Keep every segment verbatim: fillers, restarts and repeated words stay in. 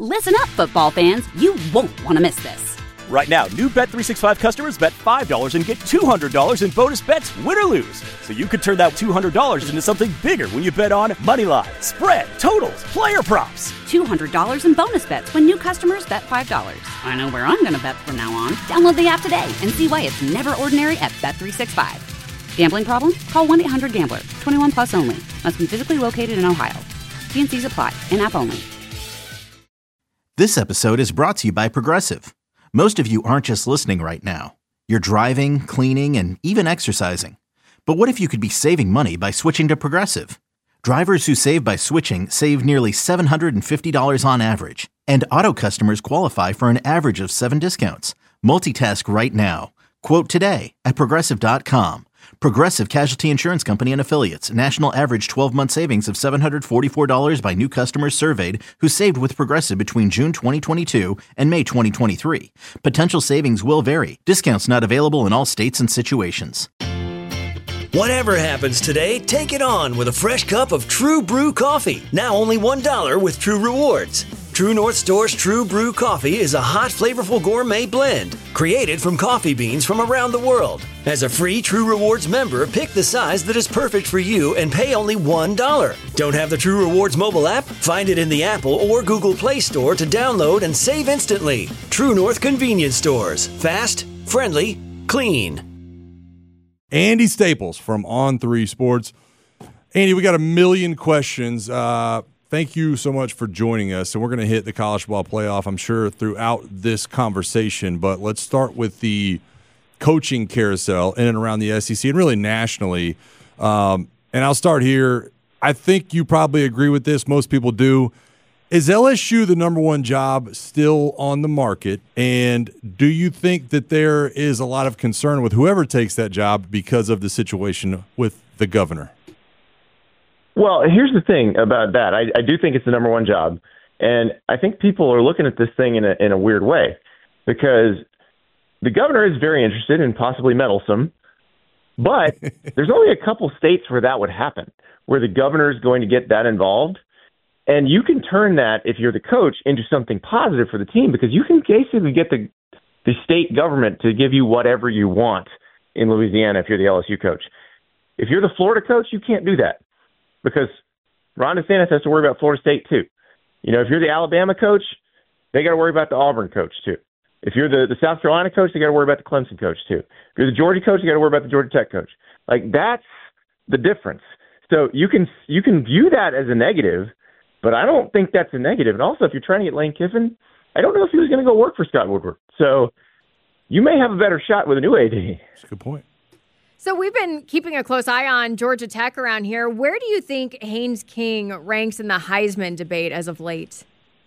Listen up, football fans. You won't want to miss this. Right now, new Bet three sixty-five customers bet five dollars and get two hundred dollars in bonus bets, win or lose. So you could turn that two hundred dollars into something bigger when you bet on money line, spread, totals, player props. two hundred dollars in bonus bets when new customers bet five dollars. I know where I'm going to bet from now on. Download the app today and see why it's never ordinary at Bet three sixty-five. Gambling problem? Call one eight hundred gambler. twenty-one plus only. Must be physically located in Ohio. T and C's apply. In-app only. This episode is brought to you by Progressive. Most of you aren't just listening right now. You're driving, cleaning, and even exercising. But what if you could be saving money by switching to Progressive? Drivers who save by switching save nearly seven hundred fifty dollars on average. And auto customers qualify for an average of seven discounts. Multitask right now. Quote today at Progressive dot com. Progressive Casualty Insurance Company and Affiliates. National average twelve-month savings of seven hundred forty-four dollars by new customers surveyed who saved with Progressive between June twenty twenty-two and May twenty twenty-three. Potential savings will vary. Discounts not available in all states and situations. Whatever happens today, take it on with a fresh cup of True Brew coffee. Now only one dollar with True Rewards. True North Store's True Brew coffee is a hot, flavorful gourmet blend created from coffee beans from around the world. As a free True Rewards member, pick the size that is perfect for you and pay only one dollar. Don't have the True Rewards mobile app? Find it in the Apple or Google Play Store to download and save instantly. True North Convenience Stores. Fast, friendly, clean. Andy Staples from On three Sports. Andy, we got a million questions. Uh, thank you so much for joining us. And we're going to hit the college football playoff, I'm sure, throughout this conversation. But let's start with the coaching carousel in and around the S E C and really nationally. Um, and I'll start here. I think you probably agree with this. Most people do. Is L S U the number one job still on the market? And do you think that there is a lot of concern with whoever takes that job because of the situation with the governor? Well, here's the thing about that. I, I do think it's the number one job. And I think people are looking at this thing in a, in a weird way because the governor is very interested and possibly meddlesome. But there's only a couple states where that would happen, where the governor is going to get that involved. And you can turn that, if you're the coach, into something positive for the team because you can basically get the the state government to give you whatever you want in Louisiana if you're the L S U coach. If you're the Florida coach, you can't do that because Ron DeSantis has to worry about Florida State too. You know, if you're the Alabama coach, they got to worry about the Auburn coach too. If you're the, the South Carolina coach, they got to worry about the Clemson coach too. If you're the Georgia coach, you got to worry about the Georgia Tech coach. Like that's the difference. So you can you can view that as a negative. But I don't think that's a negative. And also, if you're trying to get Lane Kiffin, I don't know if he was going to go work for Scott Woodward. So you may have a better shot with a new A D. That's a good point. So we've been keeping a close eye on Georgia Tech around here. Where do you think Haynes King ranks in the Heisman debate as of late?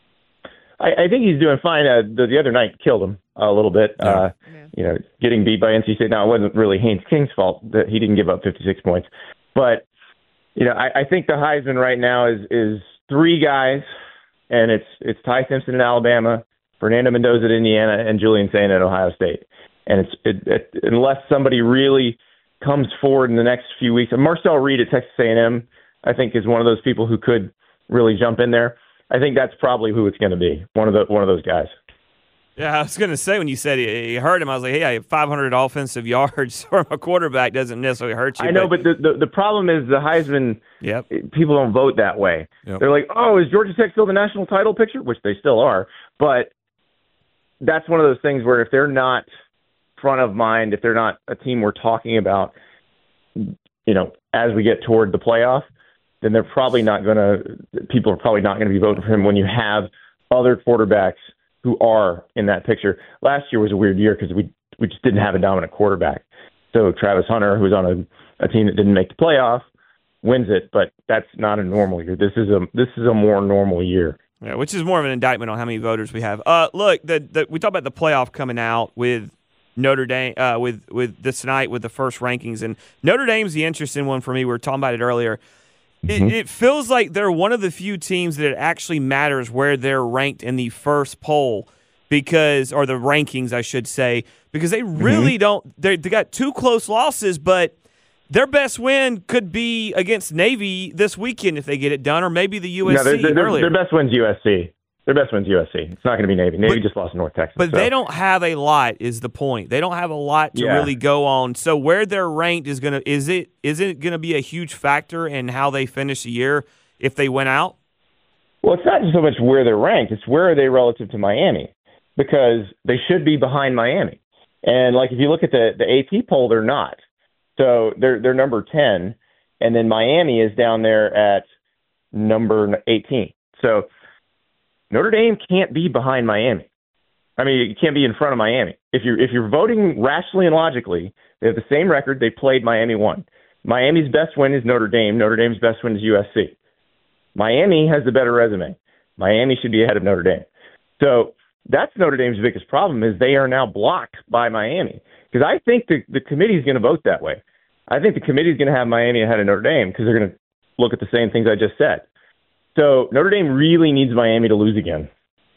I, I think he's doing fine. Uh, the, the other night killed him a little bit. Yeah. Uh, yeah. You know, getting beat by N C State. Now, it wasn't really Haynes King's fault that he didn't give up fifty-six points. But, you know, I, I think the Heisman right now is is – three guys, and it's it's Ty Simpson in Alabama, Fernando Mendoza at Indiana, and Julian Sain at Ohio State. And it's it, it, unless somebody really comes forward in the next few weeks, and Marcel Reed at Texas A and M, I think, is one of those people who could really jump in there. I think that's probably who it's going to be. One of the one of those guys. Yeah, I was going to say when you said you heard him, I was like, hey, I have five hundred offensive yards from a quarterback doesn't necessarily hurt you. I know, but, but the, the the problem is the Heisman, yep. people don't vote that way. Yep. They're like, oh, is Georgia Tech still the national title picture? Which they still are. But that's one of those things where if they're not front of mind, if they're not a team we're talking about, you know, as we get toward the playoff, then they're probably not going to – people are probably not going to be voting for him when you have other quarterbacks who are in that picture. Last year was a weird year because we we just didn't have a dominant quarterback. So Travis Hunter, who's on a, a team that didn't make the playoff, wins it, but that's not a normal year. This is a this is a more normal year. Yeah, which is more of an indictment on how many voters we have. Uh, look, the, the we talked about the playoff coming out with Notre Dame uh, with with this tonight with the first rankings, and Notre Dame's the interesting one for me. We were talking about it earlier. It, mm-hmm. it feels like they're one of the few teams that it actually matters where they're ranked in the first poll because, or the rankings, I should say, because they really mm-hmm. don't. They got two close losses, but their best win could be against Navy this weekend if they get it done, or maybe the U S C no, they're, they're, earlier. Their best win's U S C. Their best win's U S C. It's not going to be Navy. Navy but, just lost to North Texas. But so. they don't have a lot. Is the point? They don't have a lot to yeah. really go on. So where they're ranked is gonna is it is it going to be a huge factor in how they finish the year if they win out? Well, it's not so much where they're ranked. It's where are they relative to Miami, because they should be behind Miami. And like if you look at the the A P poll, they're not. So they're they're number ten, and then Miami is down there at number eighteen. So Notre Dame can't be behind Miami. I mean, it can't be in front of Miami. If you're if you're voting rationally and logically, they have the same record. They played, Miami won. Miami's best win is Notre Dame. Notre Dame's best win is U S C. Miami has the better resume. Miami should be ahead of Notre Dame. So that's Notre Dame's biggest problem, is they are now blocked by Miami. Because I think the, the committee is going to vote that way. I think the committee is going to have Miami ahead of Notre Dame because they're going to look at the same things I just said. So Notre Dame really needs Miami to lose again.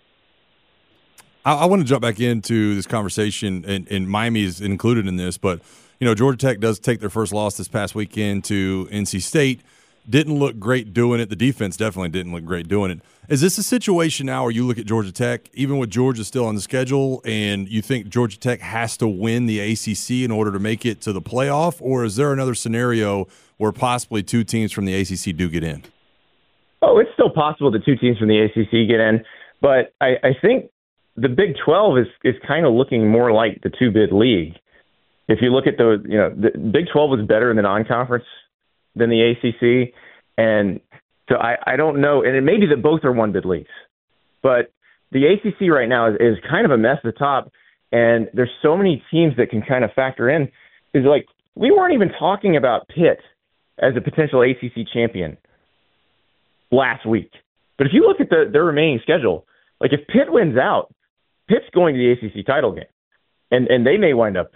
I, I want to jump back into this conversation, and, and Miami is included in this, but you know Georgia Tech does take their first loss this past weekend to N C State. Didn't look great doing it. The defense definitely didn't look great doing it. Is this a situation now where you look at Georgia Tech, even with Georgia still on the schedule, and you think Georgia Tech has to win the A C C in order to make it to the playoff, or is there another scenario where possibly two teams from the A C C do get in? Oh, it's still possible that two teams from the A C C get in, but I, I think the Big twelve is, is kind of looking more like the two-bid league. If you look at the, you know, the Big twelve was better in the non-conference than the A C C, and so I, I don't know, and it may be that both are one-bid leagues, but the A C C right now is, is kind of a mess at the top, and there's so many teams that can kind of factor in. Is like we weren't even talking about Pitt as a potential A C C champion last week. But if you look at the their remaining schedule, like if Pitt wins out, Pitt's going to the A C C title game, and and they may wind up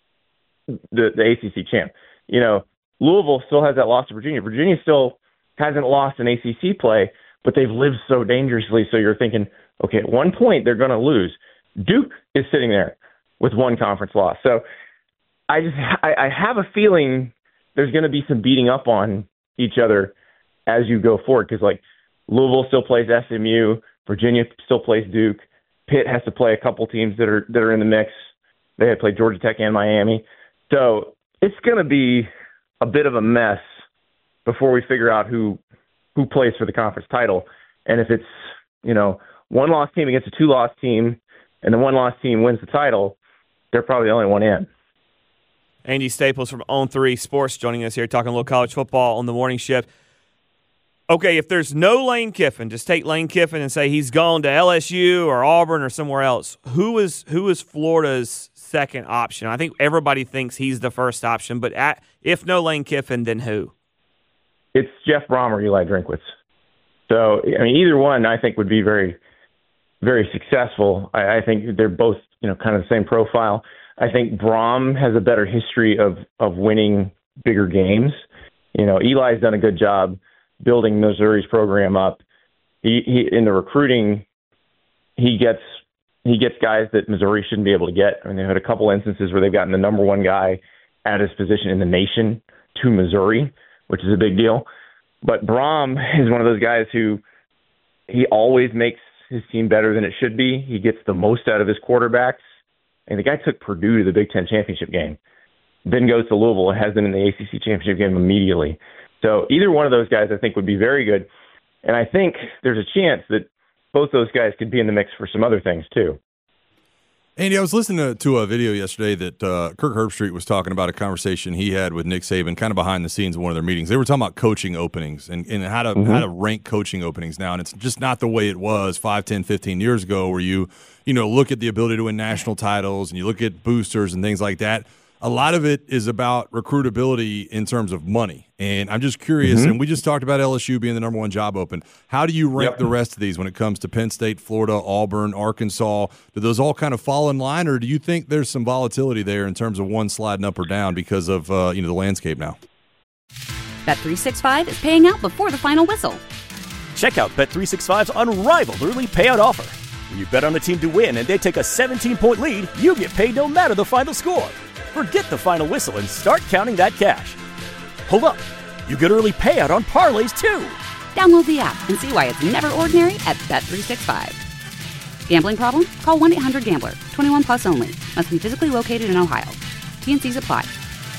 the the A C C champ. You know, Louisville still has that loss to Virginia. Virginia still hasn't lost an A C C play, but they've lived so dangerously. So you're thinking, okay, at one point they're going to lose. Duke is sitting there with one conference loss. So I just I, I have a feeling there's going to be some beating up on each other as you go forward, because like Louisville still plays S M U, Virginia still plays Duke, Pitt has to play a couple teams that are that are in the mix. They had played Georgia Tech and Miami, so it's going to be a bit of a mess before we figure out who who plays for the conference title. And if it's, you know, one loss team against a two loss team, and the one loss team wins the title, they're probably the only one in. Andy Staples from On three Sports joining us here, talking a little college football on the morning shift. Okay, if there's no Lane Kiffin, just take Lane Kiffin and say he's gone to L S U or Auburn or somewhere else. Who is who is Florida's second option? I think everybody thinks he's the first option, but at, if no Lane Kiffin, then who? It's Jeff Brom or Eli Drinkwitz. So, I mean, either one I think would be very, very successful. I, I think they're both, you know, kind of the same profile. I think Brom has a better history of, of winning bigger games. You know, Eli's done a good job building Missouri's program up. He, he in the recruiting, he gets he gets guys that Missouri shouldn't be able to get. I mean, they've had a couple instances where they've gotten the number one guy at his position in the nation to Missouri, which is a big deal. But Brom is one of those guys who he always makes his team better than it should be. He gets the most out of his quarterbacks. And the guy took Purdue to the Big Ten championship game, then goes to Louisville and has them in the A C C championship game immediately. So either one of those guys I think would be very good. And I think there's a chance that both those guys could be in the mix for some other things too. Andy, I was listening to, to a video yesterday that uh, Kirk Herbstreit was talking about a conversation he had with Nick Saban kind of behind the scenes of one of their meetings. They were talking about coaching openings and, and how to mm-hmm. how to rank coaching openings now. And it's just not the way it was five, ten, fifteen years ago where you, you know, look at the ability to win national titles and you look at boosters and things like that. A lot of it is about recruitability in terms of money. And I'm just curious, mm-hmm. and we just talked about L S U being the number one job open. How do you rank yep. the rest of these when it comes to Penn State, Florida, Auburn, Arkansas? Do those all kind of fall in line, or do you think there's some volatility there in terms of one sliding up or down because of uh, you know the landscape now? Bet three sixty-five is paying out before the final whistle. Check out Bet three sixty-five's unrivaled early payout offer. When you bet on a team to win and they take a seventeen-point lead, you get paid no matter the final score. Forget the final whistle and start counting that cash. Hold up. You get early payout on parlays, too. Download the app and see why it's never ordinary at Bet three sixty-five. Gambling problem? Call one eight hundred gambler. twenty-one plus only. Must be physically located in Ohio. T N Cs apply.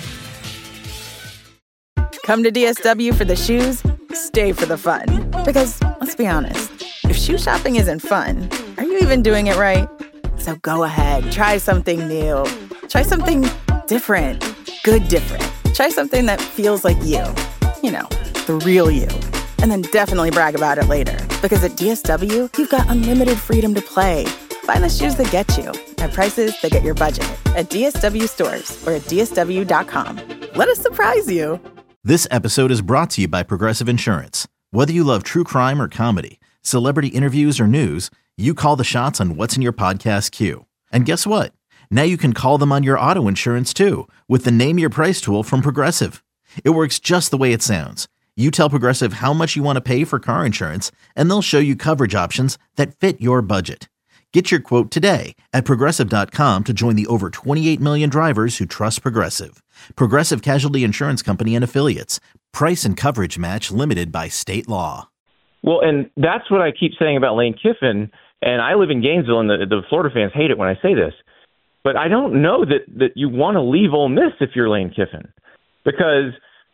Come to D S W for the shoes, stay for the fun. Because, let's be honest, if shoe shopping isn't fun, are you even doing it right? So go ahead, try something new. Try something different. Good different. Try something that feels like you. You know, the real you. And then definitely brag about it later. Because at D S W, you've got unlimited freedom to play. Find the shoes that get you at prices that get your budget at D S W stores or at D S W dot com. Let us surprise you. This episode is brought to you by Progressive Insurance. Whether you love true crime or comedy, celebrity interviews or news, you call the shots on what's in your podcast queue. And guess what? Now you can call them on your auto insurance too with the Name Your Price tool from Progressive. It works just the way it sounds. You tell Progressive how much you want to pay for car insurance, and they'll show you coverage options that fit your budget. Get your quote today at Progressive dot com to join the over twenty-eight million drivers who trust Progressive. Progressive Casualty Insurance Company and Affiliates. Price and coverage match limited by state law. Well, and that's what I keep saying about Lane Kiffin, and I live in Gainesville, and the, the Florida fans hate it when I say this, but I don't know that, that you want to leave Ole Miss if you're Lane Kiffin, because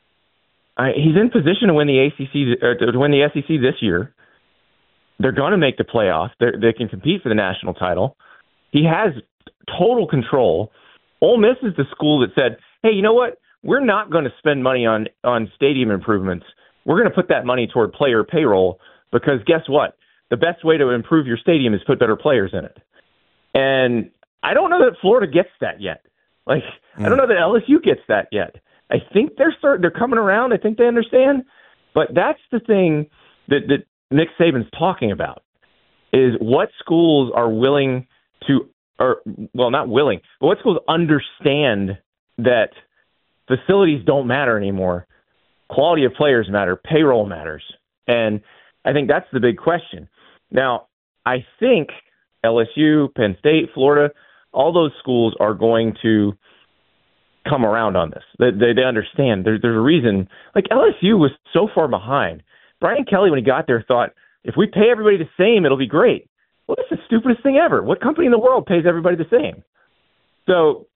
I, he's in position to win the A C C, or to win the S E C this year. They're going to make the playoff. They're, they can compete for the national title. He has total control. Ole Miss is the school that said, hey, you know what? We're not going to spend money on, on stadium improvements. We're going to put that money toward player payroll because guess what? The best way to improve your stadium is put better players in it. And I don't know that Florida gets that yet. Like, mm. I don't know that L S U gets that yet. I think they're start, they're coming around. I think they understand. But that's the thing that, that Nick Saban's talking about is what schools are willing to, or well, not willing, but what schools understand that facilities don't matter anymore. Quality of players matter. Payroll matters. And I think that's the big question. Now, I think L S U, Penn State, Florida, all those schools are going to come around on this. They, they, they understand. There, there's a reason. Like L S U was so far behind. Brian Kelly, when he got there, thought, if we pay everybody the same, it'll be great. Well, that's the stupidest thing ever. What company in the world pays everybody the same? So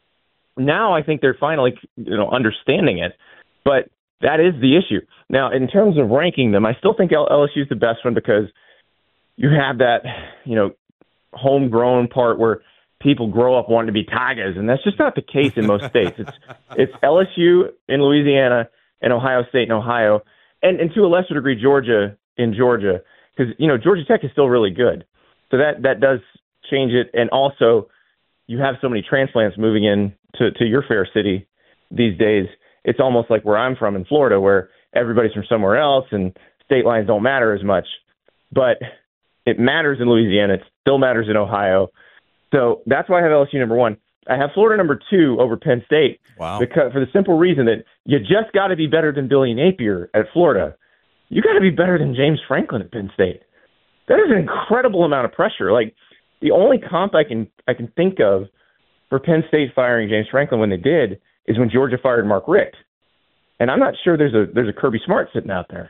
now I think they're finally, you know, understanding it. But that is the issue. Now, in terms of ranking them, I still think L S U is the best one because you have that, you know, homegrown part where people grow up wanting to be Tigers, and that's just not the case in most states. It's it's L S U in Louisiana and Ohio State in Ohio, and, and to a lesser degree Georgia in Georgia, because, you know, Georgia Tech is still really good. So that, that does change it. And also you have so many transplants moving in to, to your fair city these days. It's almost like where I'm from in Florida, where everybody's from somewhere else and state lines don't matter as much. But it matters in Louisiana. It still matters in Ohio. So that's why I have L S U number one. I have Florida number two over Penn State. Wow. Because for the simple reason that you just got to be better than Billy Napier at Florida. You got to be better than James Franklin at Penn State. That is an incredible amount of pressure. Like, the only comp I can I can think of for Penn State firing James Franklin when they did is when Georgia fired Mark Richt. And I'm not sure there's a there's a Kirby Smart sitting out there.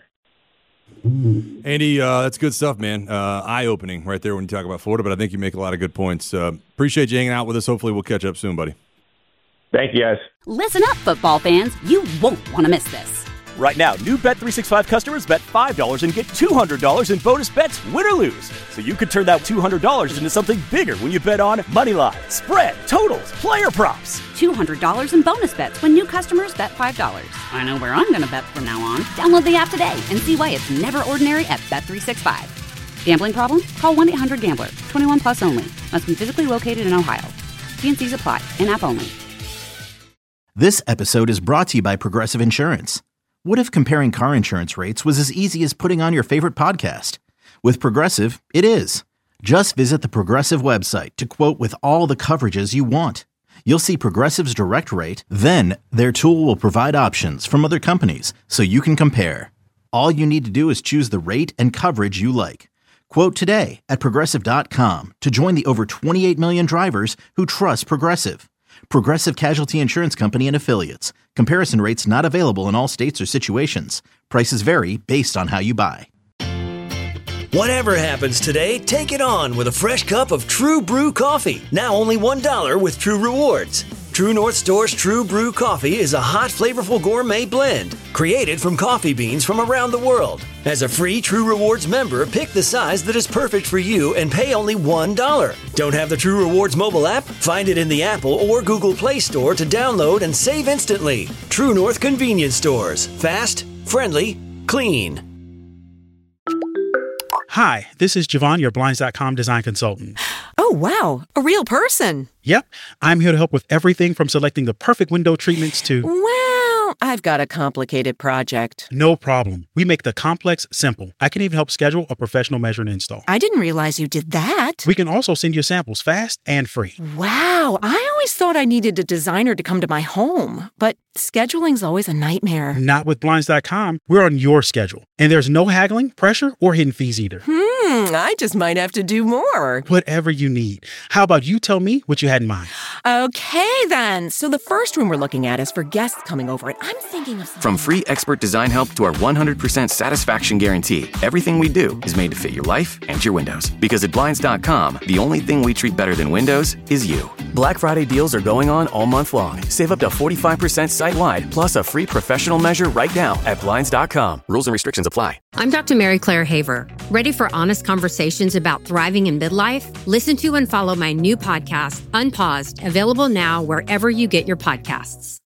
Andy, uh, that's good stuff, man. Uh, eye-opening right there when you talk about Florida, but I think you make a lot of good points. Uh, appreciate you hanging out with us. Hopefully we'll catch up soon, buddy. Thank you, guys. Listen up, football fans. You won't want to miss this. Right now, new Bet three sixty-five customers bet five dollars and get two hundred dollars in bonus bets, win or lose. So you could turn that two hundred dollars into something bigger when you bet on money line, spread, totals, player props. two hundred dollars in bonus bets when new customers bet five dollars. I know where I'm going to bet from now on. Download the app today and see why it's never ordinary at Bet three sixty-five. Gambling problem? Call one eight hundred gambler. twenty-one plus only. Must be physically located in Ohio. T N Cs apply. In-app only. This episode is brought to you by Progressive Insurance. What if comparing car insurance rates was as easy as putting on your favorite podcast? With Progressive, it is. Just visit the Progressive website to quote with all the coverages you want. You'll see Progressive's direct rate, then their tool will provide options from other companies so you can compare. All you need to do is choose the rate and coverage you like. Quote today at Progressive dot com to join the over twenty-eight million drivers who trust Progressive. Progressive Casualty Insurance Company and Affiliates. Comparison rates not available in all states or situations. Prices vary based on how you buy. Whatever happens today, take it on with a fresh cup of True Brew coffee. Now only one dollar with True Rewards. True North Store's True Brew coffee is a hot, flavorful gourmet blend created from coffee beans from around the world. As a free True Rewards member, pick the size that is perfect for you and pay only one dollar. Don't have the True Rewards mobile app? Find it in the Apple or Google Play Store to download and save instantly. True North Convenience Stores. Fast, friendly, clean. Hi, this is Javon, your Blinds dot com design consultant. Oh, wow. A real person. Yep. I'm here to help with everything from selecting the perfect window treatments to... Well, I've got a complicated project. No problem. We make the complex simple. I can even help schedule a professional measure and install. I didn't realize you did that. We can also send you samples fast and free. Wow. I always thought I needed a designer to come to my home, but scheduling's always a nightmare. Not with Blinds dot com. We're on your schedule. And there's no haggling, pressure, or hidden fees either. Hmm, I just might have to do more. Whatever you need. How about you tell me what you had in mind? Okay, then. So the first room we're looking at is for guests coming over, and I'm thinking of... From free expert design help to our one hundred percent satisfaction guarantee, everything we do is made to fit your life and your windows. Because at Blinds dot com, the only thing we treat better than windows is you. Black Friday deals are going on all month long. Save up to forty-five percent site-wide, plus a free professional measure right now at Blinds dot com. Rules and restrictions apply. I'm Doctor Mary Claire Haver. Ready for honest conversations about thriving in midlife? Listen to and follow my new podcast, Unpaused, available now wherever you get your podcasts.